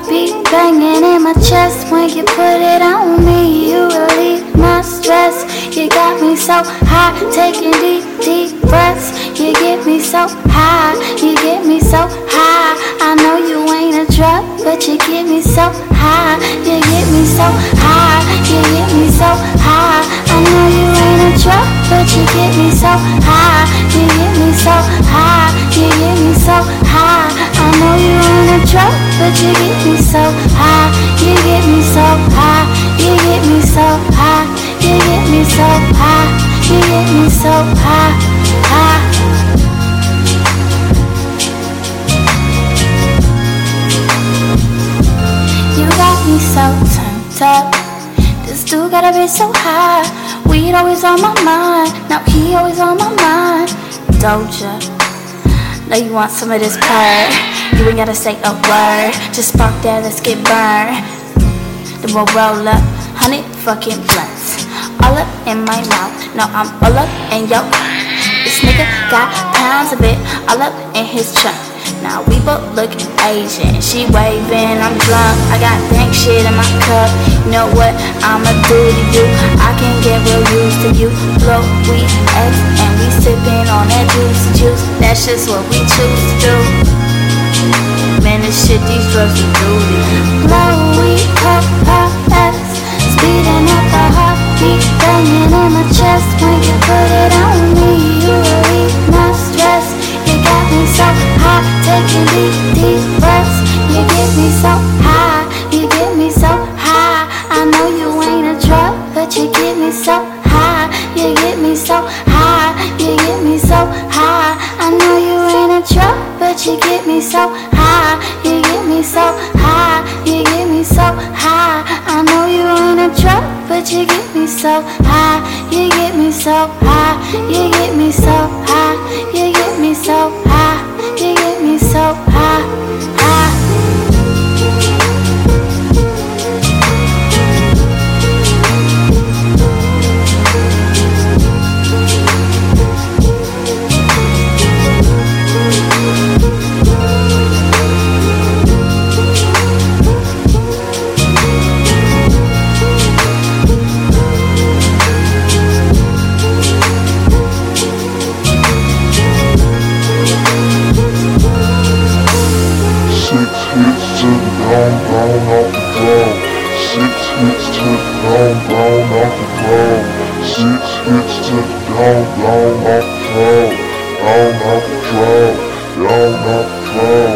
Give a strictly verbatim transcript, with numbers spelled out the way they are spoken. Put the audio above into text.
heartbeat banging in my chest. When you put it on me, you relieve my stress. You got me so high, taking deep, deep breaths. You get me so high, you get me so high. I know you ain't a drug, but you get me so high. You get me so high, you get me so high. I know you ain't a drug, but you get me so high. You get me so high, you get me so high. I know you ain't a drug, but you get me so high. You get me so high, you get me so high. You get me so high, you get me so high, high. You got me so turned up. This dude gotta be so high. Weed always on my mind. Now he always on my mind. Doja, know you want some of this purr. You ain't gotta say a word. Just spark that, let's get burned. Then we'll roll up, honey fucking blunts. All up in my mouth, now I'm all up in your. This nigga got pounds of it, all up in his trunk. Now we both look Asian, she waving, I'm drunk. I got dank shit in my cup. You know what I'ma do to you? I can get real used to you. Blow weed X and we sipping on that juicy juice. That's just what we choose to do. Man, this shit, these drugs are duty. Blow weed, pop, pop, X, speeding up the heartbeat, banging in my chest. When you put it on me, you relieve my stress. You got me so high, taking deep, deep breaths. You get me so high, you get me so high. I know you ain't a drug, but you get me so high. You get me so high, you get me so high. I know you ain't a drug, but you get me so high. You get me so high, you get me so high. I know you ain't a drug, but you get me so high. You get me so high, you get me so high. You get me so high, you get me so high, high. Down, down, off the floor, down, off the floor, down, off the floor, down, off the floor.